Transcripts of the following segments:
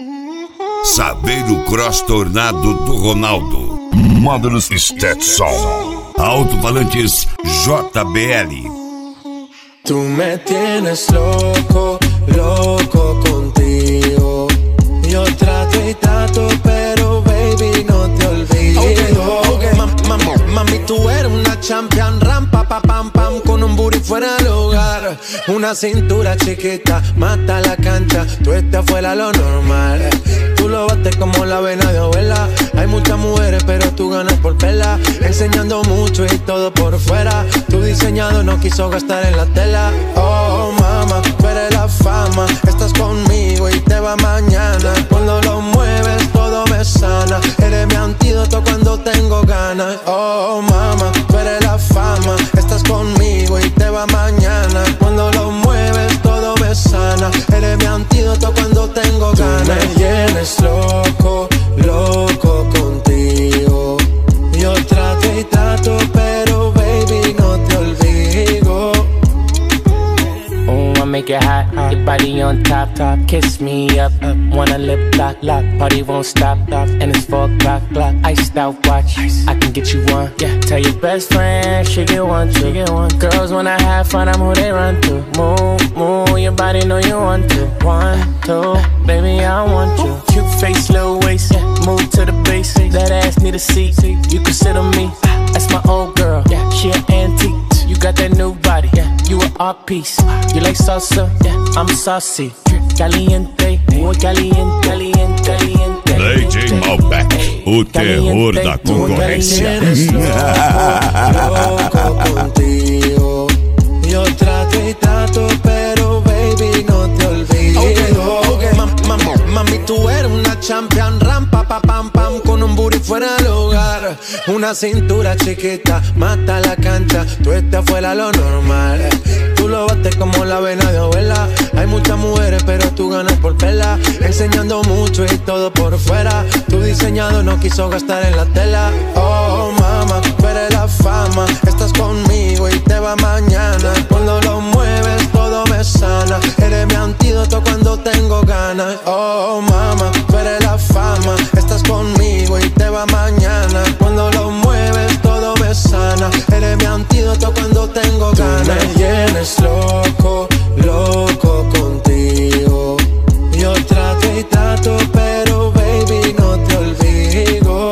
Saber o cross tornado do Ronaldo. Módulos Stetson. Alto-falantes JBL. Tú me tienes loco, loco contigo. Yo trato y trato, pero baby no te olvido. Okay. Mami, tú eres una champion, rampa, pa, pam, pam, con un booty fuera del hogar. Una cintura chiquita, mata la cancha, tú estás fuera lo normal. Tú lo bates como la vena de abuela. Hay muchas mujeres, pero tú ganas por pela. Enseñando mucho y todo por fuera. Tu diseñado no quiso gastar en la tela. Oh, mama, tú eres la fama. Estás conmigo y te va mañana. Cuando lo mueves todo me sana. Eres mi antídoto cuando tengo ganas. Oh, mama, tú eres la fama. Estás conmigo y te va mañana. Cuando lo mueves todo me sana. Eres mi antídoto cuando tengo ganas. Tú me tienes loco, loco contigo. Yo trato y trato, pero baby no te olvido. I make it hot, your body on top, kiss me up, wanna lip lock, party won't stop, and it's 4 o'clock, iced out watch, I can get you one, yeah. Tell your best friend, she get one, girls when I have fun, I'm who they run to, move, your body know you want to, 1, 2, baby I want you, cute face, little waist, move to the base, that ass need a seat, you can sit on me, that's my old girl, she an antique. You got that new body, you an art piece. You like salsa, I'm saucy. Caliente, muy caliente, caliente, caliente. DJ Malbec, o terror da concorrência. Loco contigo. Yo trato y trato, pero baby no te olvido. Okay. Mami, tú eres una champion, rampa, pa, pam, pam, con un booty fuera del hogar. Una cintura chiquita, mata la cancha, tú estás fuera lo normal. Tú lo bates como la vena de abuela. Hay muchas mujeres, pero tú ganas por pela. Enseñando mucho y todo por fuera. Tu diseñado no quiso gastar en la tela. Oh, mama, tú eres la fama. Estás conmigo y te va mañana. Cuando lo mueves todo me sana. Eres mi antídoto cuando tengo ganas. Oh, mama, tú eres la fama. Estás conmigo y te va mañana. Cuando lo mueves todo me sana. Eres mi antídoto cuando tengo ganas. Tú me tienes loco, loco contigo. Yo trato y trato, pero baby no te olvido.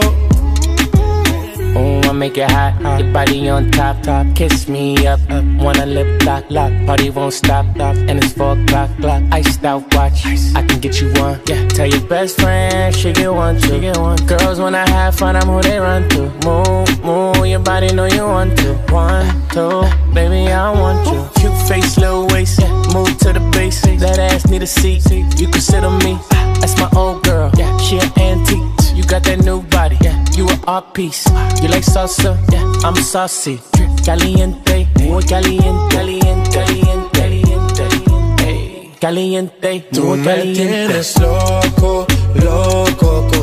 I make it hot, your body on top, kiss me up, wanna lip lock, party won't stop, and it's 4 o'clock, iced out watch, I can get you one, yeah. Tell your best friend, she get one, girls when I have fun, I'm who they run to, move, your body know you want to, 1, 2, baby I want you, cute face, little waist, move to the base, that ass need a seat, you can sit on me, that's my old girl, she an antique. You got that new body, you an art piece. You like salsa, I'm saucy. Caliente, muy caliente, caliente, caliente, caliente, caliente, tú muy me caliente. tienes loco, loco